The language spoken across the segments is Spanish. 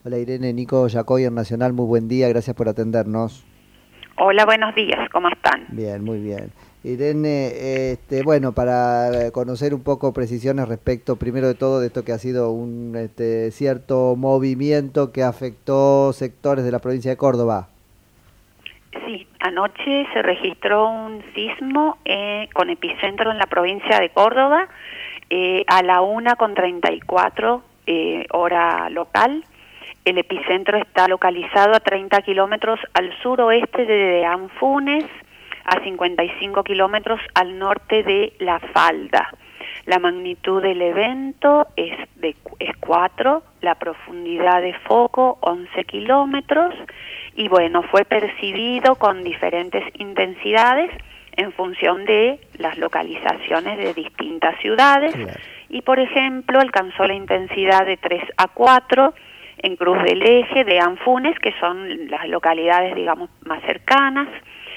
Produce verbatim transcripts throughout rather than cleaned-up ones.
Hola Irene, Nico Yacoy en Nacional, muy buen día, gracias por atendernos. Hola, buenos días, ¿cómo están? Bien, muy bien. Irene, este, bueno, para conocer un poco precisiones respecto, primero de todo, de esto que ha sido un este, cierto movimiento que afectó sectores de la provincia de Córdoba. Sí, anoche se registró un sismo eh, con epicentro en la provincia de Córdoba eh, a la una con treinta y cuatro eh, hora local. El epicentro está localizado a treinta kilómetros al suroeste de Anfunes, a cincuenta y cinco kilómetros al norte de La Falda. La magnitud del evento es de es cuatro, la profundidad de foco once kilómetros y bueno, fue percibido con diferentes intensidades en función de las localizaciones de distintas ciudades. Claro. Y por ejemplo, alcanzó la intensidad de tres a cuatro en Cruz del Eje, de Anfunes, que son las localidades, digamos, más cercanas,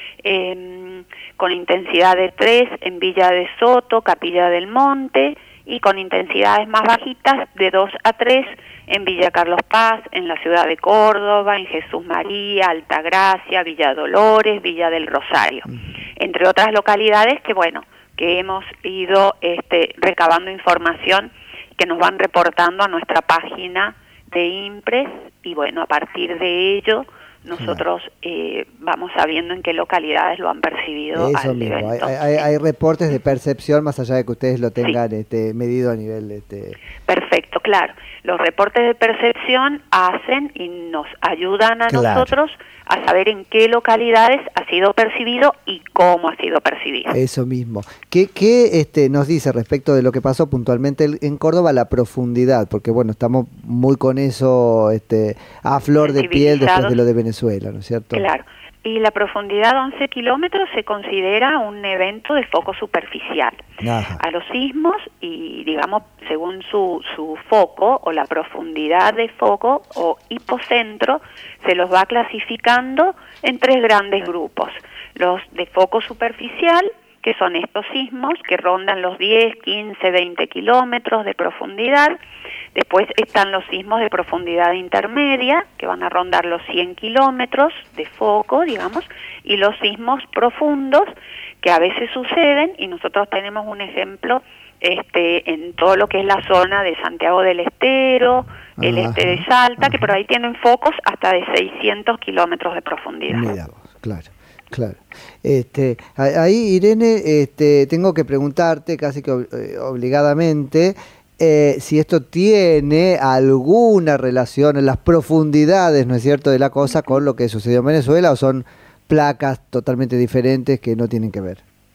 eh, con intensidad de tres en Villa de Soto, Capilla del Monte, y con intensidades más bajitas de dos a tres en Villa Carlos Paz, en la ciudad de Córdoba, en Jesús María, Altagracia, Villa Dolores, Villa del Rosario, entre otras localidades que, bueno, que hemos ido este, recabando información que nos van reportando a nuestra página de INPRES, y bueno, a partir de ello nosotros eh, vamos sabiendo en qué localidades lo han percibido. Eso al mismo, evento. Hay, hay, hay reportes de percepción más allá de que ustedes lo tengan sí. este, medido a nivel... Este... Perfecto, claro. Los reportes de percepción hacen y nos ayudan a claro. nosotros a saber en qué localidades ha sido percibido y cómo ha sido percibido. Eso mismo. ¿Qué, qué este, nos dice respecto de lo que pasó puntualmente en Córdoba, la profundidad? Porque bueno, estamos muy con eso este, a flor de piel después de lo de Venezuela, ¿no es cierto? Claro. Y la profundidad de once kilómetros se considera un evento de foco superficial. Ajá. A los sismos, y digamos, según su, su foco o la profundidad de foco o hipocentro, se los va clasificando en tres grandes grupos. Los de foco superficial, que son estos sismos que rondan los diez, quince, veinte kilómetros de profundidad. Después están los sismos de profundidad intermedia, que van a rondar los cien kilómetros de foco, digamos, y los sismos profundos, que a veces suceden, y nosotros tenemos un ejemplo este, en todo lo que es la zona de Santiago del Estero, el ajá, este de Salta, ajá. que por ahí tienen focos hasta de seiscientos kilómetros de profundidad. Mira vos, claro. Claro. Este, ahí, Irene, este, tengo que preguntarte casi que obligadamente eh, si esto tiene alguna relación en las profundidades, ¿no es cierto?, de la cosa con lo que sucedió en Venezuela, o son placas totalmente diferentes que no tienen que ver.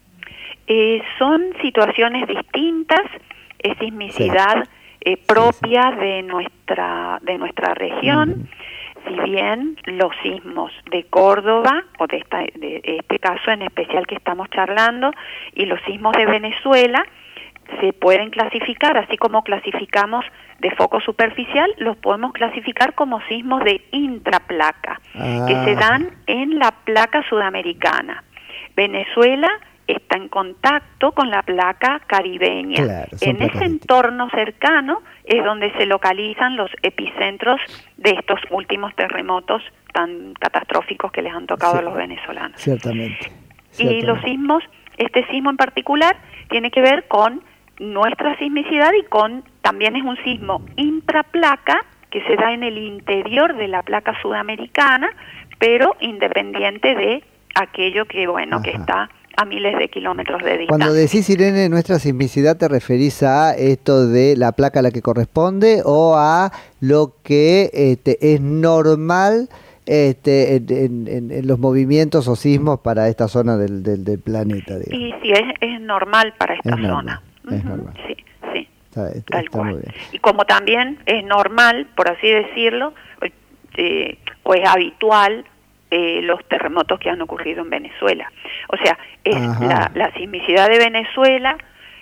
Eh, son situaciones distintas, es sismicidad sí. eh, propia sí, sí. de nuestra de nuestra región. Uh-huh. Si bien los sismos de Córdoba, o de, esta, de este caso en especial que estamos charlando, y los sismos de Venezuela, se pueden clasificar, así como clasificamos de foco superficial, los podemos clasificar como sismos de intraplaca, ah. que se dan en la placa sudamericana. Venezuela está en contacto con la placa caribeña. Claro, en ese entorno cercano es donde se localizan los epicentros de estos últimos terremotos tan catastróficos que les han tocado sí, a los venezolanos. Ciertamente, ciertamente. Y los sismos, este sismo en particular, tiene que ver con nuestra sismicidad y con, también es un sismo intraplaca que se da en el interior de la placa sudamericana, pero independiente de aquello que, bueno, Ajá. que está a miles de kilómetros de distancia. Cuando decís, Irene, nuestra sismicidad, ¿te referís a esto de la placa a la que corresponde o a lo que este, es normal este, en, en, en los movimientos o sismos para esta zona del, del, del planeta? Digamos. Y sí, es, es normal para esta es zona. Normal, uh-huh. Es normal. Sí, sí, está, está, tal está cual. Muy bien. Y como también es normal, por así decirlo, eh, o es habitual, Eh, los terremotos que han ocurrido en Venezuela. O sea, es la, la sismicidad de Venezuela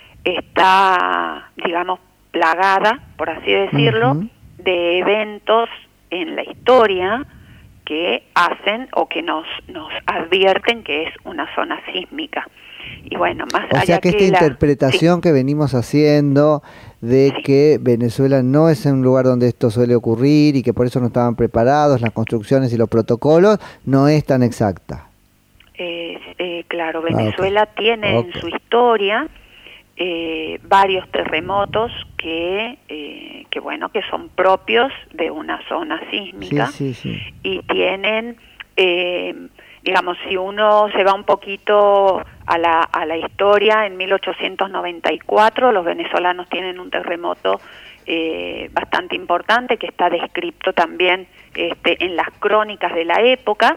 está, digamos, plagada, por así decirlo, uh-huh. de eventos en la historia que hacen o que nos nos advierten que es una zona sísmica. Y bueno, más o allá sea que, que esta la, interpretación sí. que venimos haciendo de sí. que Venezuela no es un lugar donde esto suele ocurrir y que por eso no estaban preparados, las construcciones y los protocolos, no es tan exacta. Eh, eh, claro, Venezuela Ah, okay. tiene Okay. en su historia eh, varios terremotos que, eh, que, bueno, que son propios de una zona sísmica. Sí, sí, sí. Y tienen... Eh, digamos, si uno se va un poquito a la, a la historia, en mil ochocientos noventa y cuatro los venezolanos tienen un terremoto eh, bastante importante que está descrito también este, en las crónicas de la época,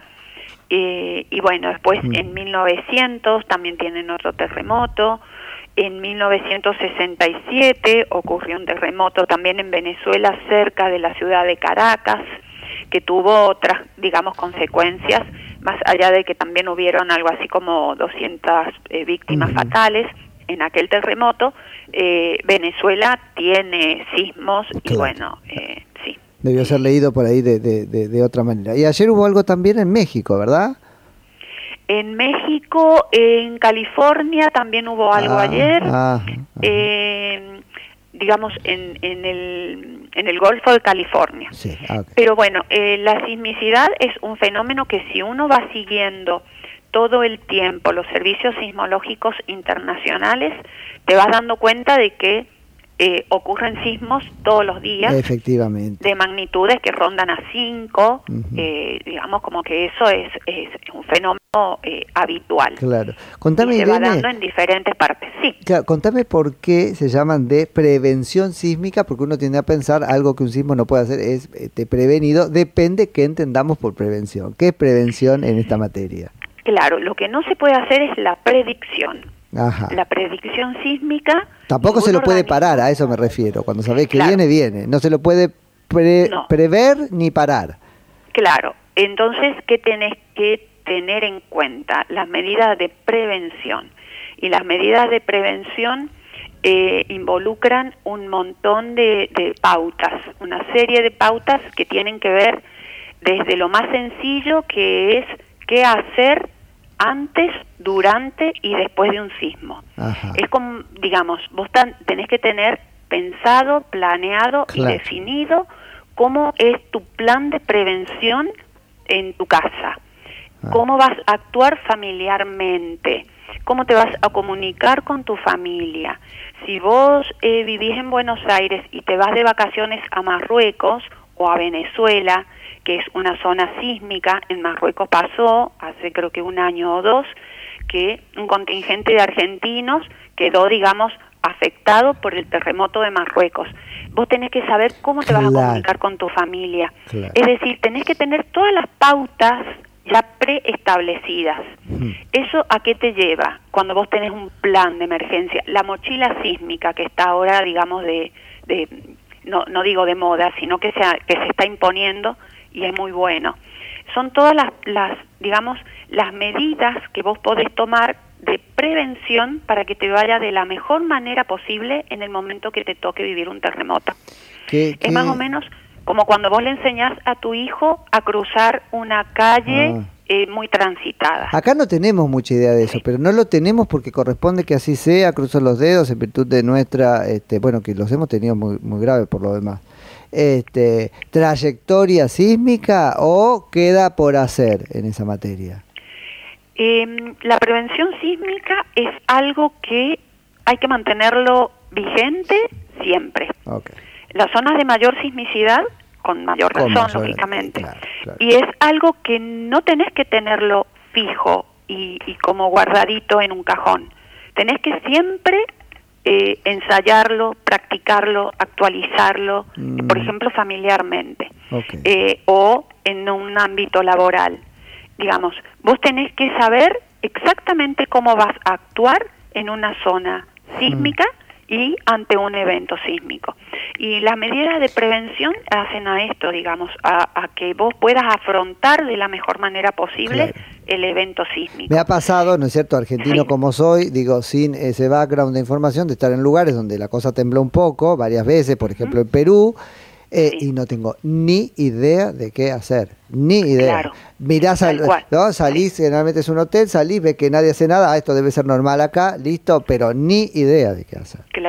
eh, y bueno, después mm. en mil novecientos también tienen otro terremoto. En mil novecientos sesenta y siete ocurrió un terremoto también en Venezuela cerca de la ciudad de Caracas, que tuvo otras, digamos, consecuencias, más allá de que también hubieron algo así como doscientas eh, víctimas uh-huh. fatales en aquel terremoto. eh, Venezuela tiene sismos y claro. bueno, eh, sí. Debió ser leído por ahí de, de, de, de otra manera. Y ayer hubo algo también en México, ¿verdad? En México, en California también hubo algo ah, ayer. Ah, eh, digamos, en, en, el, en el Golfo de California. Sí, okay. Pero bueno, eh, la sismicidad es un fenómeno que si uno va siguiendo todo el tiempo los servicios sismológicos internacionales, te vas dando cuenta de que eh, ocurren sismos todos los días. Efectivamente. De magnitudes que rondan a cinco, uh-huh. eh, digamos como que eso es, es un fenómeno eh, habitual. Claro. Contame, y se Irene, va dando en diferentes partes, sí. Claro, contame por qué se llaman de prevención sísmica, porque uno tiende a pensar algo que un sismo no puede hacer es este, prevenido, depende qué entendamos por prevención. ¿Qué es prevención en esta materia? Claro, lo que no se puede hacer es la predicción. Ajá. La predicción sísmica... Tampoco se lo puede organismo... parar, a eso me refiero. Cuando sabés que claro. viene, viene. No se lo puede pre- no. prever ni parar. Claro. Entonces, ¿qué tenés que tener en cuenta? Las medidas de prevención. Y las medidas de prevención eh, involucran un montón de, de pautas, una serie de pautas que tienen que ver desde lo más sencillo, que es qué hacer antes, durante y después de un sismo. Ajá. Es como, digamos, vos tan, tenés que tener pensado, planeado claro. y definido cómo es tu plan de prevención en tu casa. Ah. Cómo vas a actuar familiarmente, cómo te vas a comunicar con tu familia. Si vos eh, vivís en Buenos Aires y te vas de vacaciones a Marruecos o a Venezuela, que es una zona sísmica, en Marruecos pasó hace creo que un año o dos, que un contingente de argentinos quedó, digamos, afectado por el terremoto de Marruecos. Vos tenés que saber cómo te claro. vas a comunicar con tu familia. Claro. Es decir, tenés que tener todas las pautas ya preestablecidas. Hmm. ¿Eso a qué te lleva? Cuando vos tenés un plan de emergencia, la mochila sísmica que está ahora, digamos, de, de no, no digo de moda, sino que se, que se está imponiendo, y es muy bueno. Son todas las, las, digamos, las medidas que vos podés tomar de prevención para que te vaya de la mejor manera posible en el momento que te toque vivir un terremoto. ¿Qué, es qué? más o menos como cuando vos le enseñás a tu hijo a cruzar una calle ah. eh, muy transitada. Acá no tenemos mucha idea de eso, pero no lo tenemos porque corresponde que así sea, cruzo los dedos en virtud de nuestra, este, bueno, que los hemos tenido muy, muy graves por lo demás. Este, trayectoria sísmica o queda por hacer en esa materia? Eh, la prevención sísmica es algo que hay que mantenerlo vigente siempre. Okay. Las zonas de mayor sismicidad, con mayor razón, con mayor, lógicamente. Claro, claro. Y es algo que no tenés que tenerlo fijo y, y como guardadito en un cajón. Tenés que siempre Eh, ensayarlo, practicarlo, actualizarlo, mm. por ejemplo, familiarmente, okay. eh, o en un ámbito laboral. Digamos, vos tenés que saber exactamente cómo vas a actuar en una zona sísmica mm. y ante un evento sísmico. Y las medidas de prevención hacen a esto, digamos, a, a que vos puedas afrontar de la mejor manera posible claro. el evento sísmico. Me ha pasado, ¿no es cierto?, argentino sí. como soy, digo, sin ese background de información, de estar en lugares donde la cosa tembló un poco, varias veces, por ejemplo, en Perú, eh, sí. y no tengo ni idea de qué hacer, ni idea. Claro. Mirás, al, ¿no? salís, sí. generalmente es un hotel, salís, ves que nadie hace nada, ah, esto debe ser normal acá, listo, pero ni idea de qué hacer. Claro.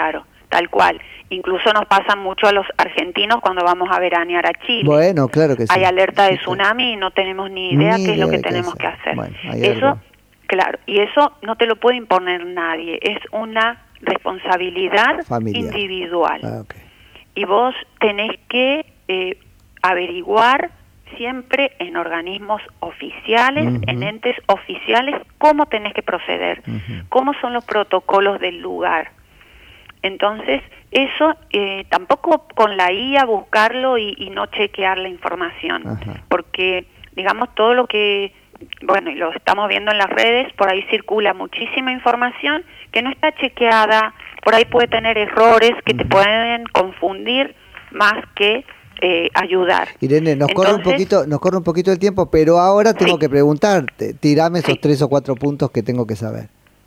tal cual. Incluso nos pasa mucho a los argentinos cuando vamos a veranear a Chile. Bueno, claro que sí. Hay alerta de Sí, tsunami y no tenemos ni idea Ni qué es lo idea que de qué tenemos hacer. que hacer. Bueno, hay Eso, algo. claro, y eso no te lo puede imponer nadie, es una responsabilidad Familiar. individual. Ah, okay. Y vos tenés que eh, averiguar siempre en organismos oficiales, Uh-huh. en entes oficiales, cómo tenés que proceder, Uh-huh. cómo son los protocolos del lugar. Entonces, eso eh, tampoco con la I A buscarlo y, y no chequear la información, Ajá. porque, digamos, todo lo que, bueno, y lo estamos viendo en las redes, por ahí circula muchísima información que no está chequeada, por ahí puede tener errores que Uh-huh. te pueden confundir más que eh, ayudar. Irene, nos Entonces, corre un poquito, nos corre un poquito el tiempo, pero ahora tengo sí. que preguntarte, tirame esos Sí. tres o cuatro puntos que tengo que saber.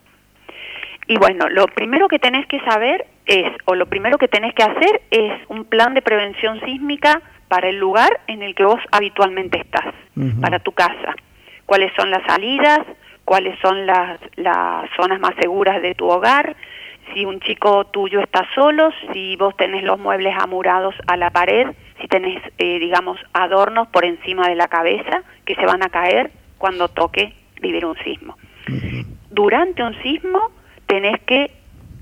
Y bueno, lo primero que tenés que saber es, o lo primero que tenés que hacer es un plan de prevención sísmica para el lugar en el que vos habitualmente estás, Uh-huh. para tu casa. ¿Cuáles son las salidas? ¿Cuáles son las, las zonas más seguras de tu hogar? Si un chico tuyo está solo, si vos tenés los muebles amurados a la pared, si tenés, eh, digamos, adornos por encima de la cabeza que se van a caer cuando toque vivir un sismo. Uh-huh. Durante un sismo tenés que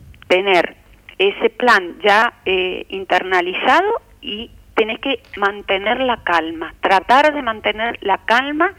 tener ese plan ya eh, internalizado y tenés que mantener la calma, tratar de mantener la calma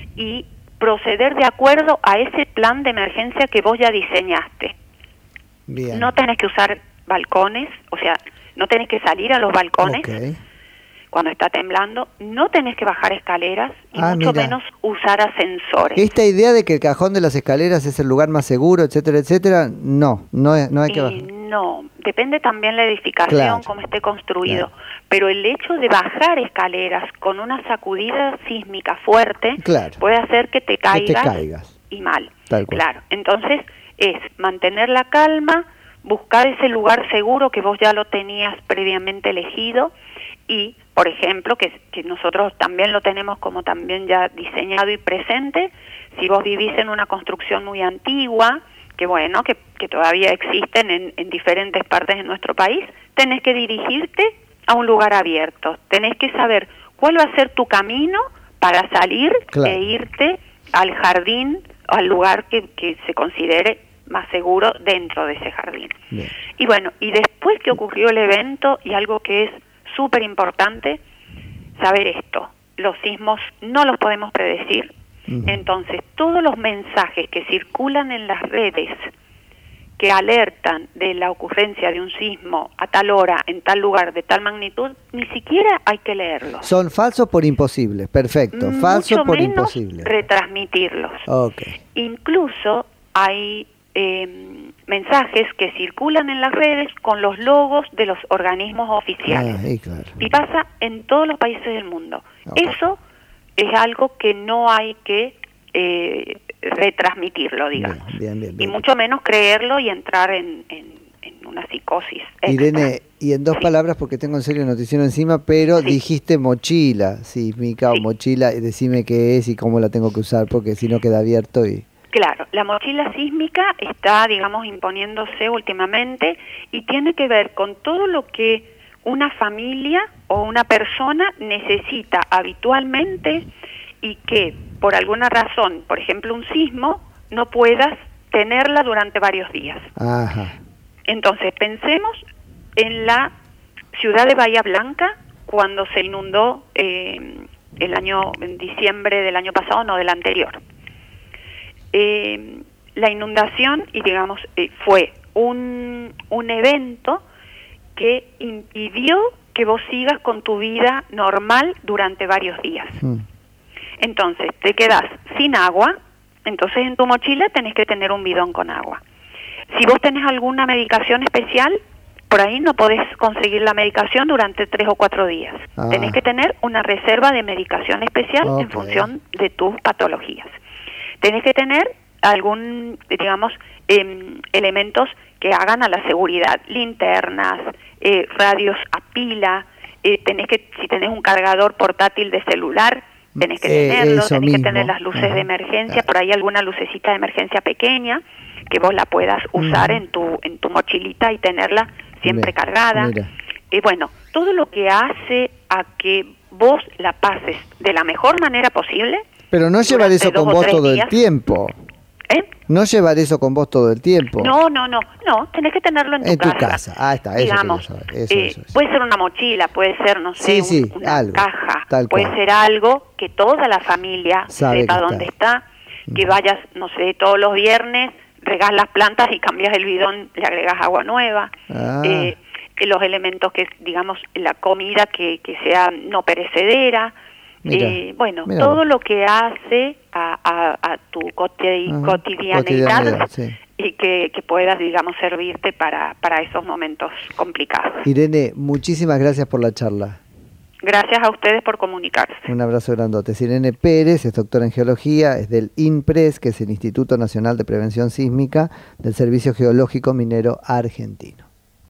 y proceder de acuerdo a ese plan de emergencia que vos ya diseñaste. Bien. No tenés que usar balcones, o sea, no tenés que salir a los balcones Okay. cuando está temblando, no tenés que bajar escaleras y Ah, mucho mira. menos usar ascensores. Esta idea de que el cajón de las escaleras es el lugar más seguro, etcétera, etcétera, no, no, es- no hay que Eh, bajar. no, depende también la edificación, Claro, cómo esté construido. claro. Pero el hecho de bajar escaleras con una sacudida sísmica fuerte Claro. puede hacer que te Que te caigas caigas. y mal. Tal cual. Claro, entonces es mantener la calma, buscar ese lugar seguro que vos ya lo tenías previamente elegido y, por ejemplo, que, que nosotros también lo tenemos como también ya diseñado y presente, si vos vivís en una construcción muy antigua, que bueno, que, que todavía existen en, en diferentes partes de nuestro país, tenés que dirigirte a un lugar abierto, tenés que saber cuál va a ser tu camino para salir Claro. e irte al jardín o al lugar que, que se considere más seguro dentro de ese jardín. Bien. Y bueno, y después que ocurrió el evento, y algo que es súper importante, saber esto, los sismos no los podemos predecir, Ujú. entonces todos los mensajes que circulan en las redes que alertan de la ocurrencia de un sismo a tal hora, en tal lugar, de tal magnitud, ni siquiera hay que leerlos. Son falsos por imposibles, perfecto, falsos Mucho por menos imposibles. retransmitirlos. Ok. Incluso hay eh, mensajes que circulan en las redes con los logos de los organismos oficiales. Ah, y claro. Y pasa en todos los países del mundo. Ok. Eso es algo que no hay que eh, retransmitirlo, digamos. Bien, bien, bien, Y bien. mucho menos creerlo y entrar en, en, en una psicosis extra. Irene, y en dos Sí. palabras, porque tengo en serio noticiero encima, pero Sí. dijiste mochila, sísmica o Sí. mochila, y decime qué es y cómo la tengo que usar, porque si no queda abierto y... Claro, la mochila sísmica está, digamos, imponiéndose últimamente y tiene que ver con todo lo que una familia o una persona necesita habitualmente y que por alguna razón, por ejemplo un sismo, no puedas tenerla durante varios días. Ajá. Entonces, pensemos en la ciudad de Bahía Blanca cuando se inundó eh, el año, en diciembre del año pasado, no del anterior. Eh, la inundación, y digamos, eh, fue un, un evento que impidió que vos sigas con tu vida normal durante varios días. Mm. Entonces, te quedás sin agua, entonces en tu mochila tenés que tener un bidón con agua. Si vos tenés alguna medicación especial, por ahí no podés conseguir la medicación durante tres o cuatro días. Ah. Tenés que tener una reserva de medicación especial en Ok. función de tus patologías. Tenés que tener algún, digamos, eh, elementos que hagan a la seguridad, linternas, eh, radios a pila, eh, tenés que, si tenés un cargador portátil de celular, tenés que Eh, tenerlo, eso tenés mismo. que tener las luces Ajá. de emergencia, por ahí alguna lucecita de emergencia pequeña, que vos la puedas usar Ujú. en tu en tu mochilita y tenerla siempre Mira, cargada. mira. Y bueno, todo lo que hace a que vos la pases de la mejor manera posible. Pero no llevar durante eso dos con o vos tres todo días. el tiempo. ¿Eh? No llevar eso con vos todo el tiempo. No, no, no, no, tenés que tenerlo en tu En tu casa. casa. Ah, está, eso Digamos, quería saber. Eso, eh, eso, eso. puede ser una mochila, puede ser, no sé, Sí, sí, un- una algo, caja, tal puede cual. ser algo que toda la familia Sabe sepa que dónde está. está, que vayas, no sé, todos los viernes, regás las plantas y cambias el bidón, le agregas agua nueva. Ah. Eh, que los elementos que, digamos, la comida que, que sea no perecedera. Mira, Eh, bueno, mira todo vos. lo que hace a, a, a tu coti- Ajá, cotidianeidad, cotidianidad, sí. y que, que puedas, digamos, servirte para, para esos momentos complicados. Irene, muchísimas gracias por la charla. Gracias a ustedes por comunicarse. Un abrazo grandote. Es Irene Pérez, es doctora en geología, es del INPRES, que es el Instituto Nacional de Prevención Sísmica del Servicio Geológico Minero Argentino.